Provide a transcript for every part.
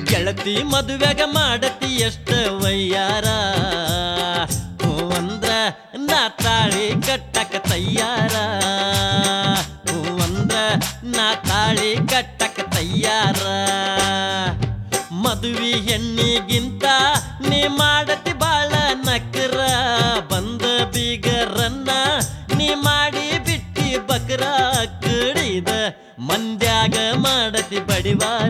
ಗೆಳತಿ ಮದುವೆಗ ಮಾಡತಿ ಎಷ್ಟ ವಯ್ಯಾರ ಹೂ ಅಂದ್ರ ನಾ ತಾಳಿ ಕಟ್ಟಕ ತಯ್ಯಾರ ಹೂ ಅಂದ್ರ ನಾ ತಾಳಿ ಕಟ್ಟಕ ತಯ್ಯಾರ ಮದುವೆ ಹೆಣ್ಣಿಗಿಂತ ನೀ ಮಾಡತಿ ಬಾಳ ನಕರ ಬಂದ ಬೀಗರನ್ನ ನೀ ಮಾಡಿ ಬಿಟ್ಟಿ ಬಕರ ಕುಡಿದ ಮಂದ್ಯಾಗ ಮಾಡತಿ ಬಡಿವಾರ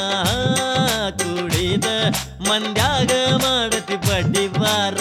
ಕುಡಿದ ಮಂದ್ಯಾಗ ಮಾಡತಿ ಬಡಿವಾರ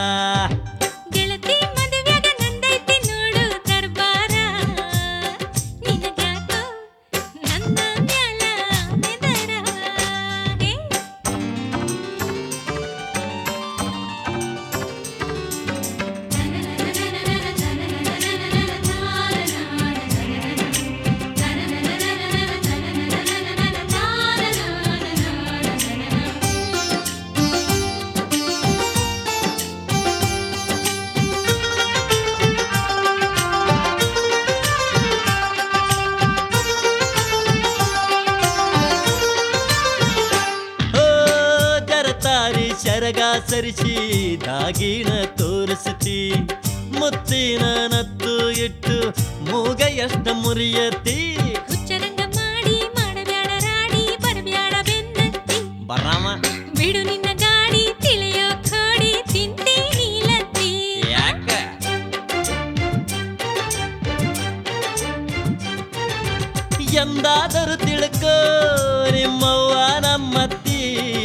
ಶರಗ ಸರಿಸಿ ದಾಗಿನ ತೋರಿಸತಿ ಮುತ್ತಿನ ನತ್ತು ಇಟ್ಟು ಮೂಗ ಎಷ್ಟ ಮುರಿಯತಿ ಹುಚ್ಚರಂಗ ಮಾಡಿ ಮಾಡಬ್ಯಾಡ ರಾಡಿ ಬರಬ್ಯಾಡ ಬೆನ್ನತ್ತಿ ಬರಾಮ ಬಿಡು ನಿನ್ನ ಗಾಡಿ ತಿಳಿಯೋ ಖಾಡಿ ತಿಂತಿ ನೀಲತ್ತಿ ಯಾಕ ಎಂದಾದರೂ ತಿಳ್ಕೋ ನಿಮ್ಮವ್ವ ನಮ್ಮತ್ತಿ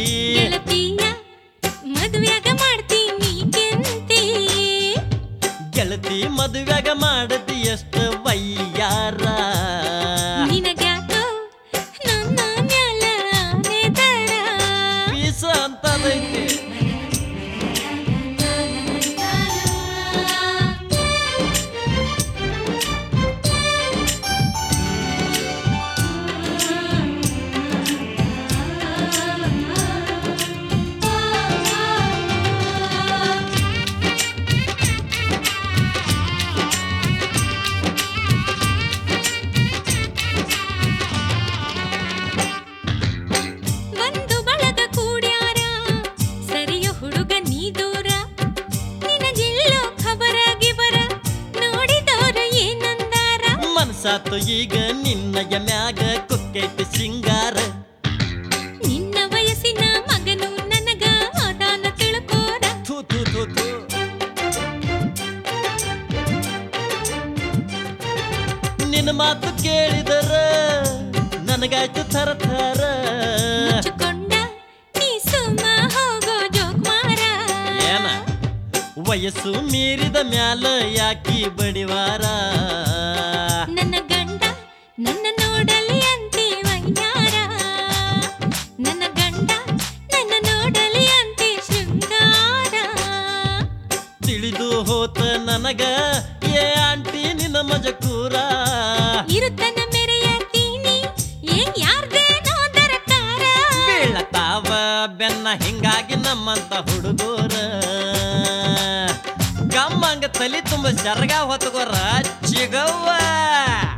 ಗೆಳತಿ ಮದುವೆಗ ಮಾಡತಿ ಎಷ್ಟ ವಯ್ಯಾರ ನಿನಗ್ಯಾಕೋ ನನ್ನ ಮ್ಯಾಲ ಆನೆದರ ಪೀಸ ಅಂತದೈತಿ ಸಾತು ಈಗ ನಿನ್ನಯ ಮ್ಯಾಗ ಕುಕ್ಕೈತಿ ಸಿಂಗಾರ ನಿನ್ನ ವಯಸ್ಸಿನ ಮಗನು ನನಗ ಅದಾನ ತಿಳ್ಕೋರ ನಿನ್ನ ಮಾತು ಕೇಳಿದರ ನನಗಾಯ್ತು ಥರ ಥರ ಮುಚ್ಚಿಕೊಂಡ ನೀ ಸುಮ್ಮ ಹೋಗೋ ಜೋಕ್ಮಾರ ಏನ ವಯಸ್ಸು ಮೀರಿದ ಮ್ಯಾಲ ಯಾಕಿ ಬಡಿವಾರ ನನ್ನ ಗಂಡ ನನ್ನ ನೋಡಲಿ ಅಂತಿ ವೈಯಾರ ನನ್ನ ಗಂಡ ನನ್ನ ನೋಡಲಿ ಅಂತಿ ಶೃಂಗಾರ ತಿಳಿದು ಹೋತ ನನಗ ಏ ಆಂಟಿ ನಿನ್ನ ಮಜಕೂರ ಇರುತ್ತನ ಮೆರೆಯತೀನಿ ಏನ್ ಯಾರ್ದೇನೋ ದರಕಾರ ಬೀಳತಾವ ಬೆನ್ನ ಹಿಂಗಾಗಿ ನಮ್ಮಂತ ಹುಡುಗೋರ ಗಮ್ಮಂಗ ತಲಿ ತುಂಬ ಜರಗ ಹೊತ್ಕೋರ ಚಿಗವ್ವ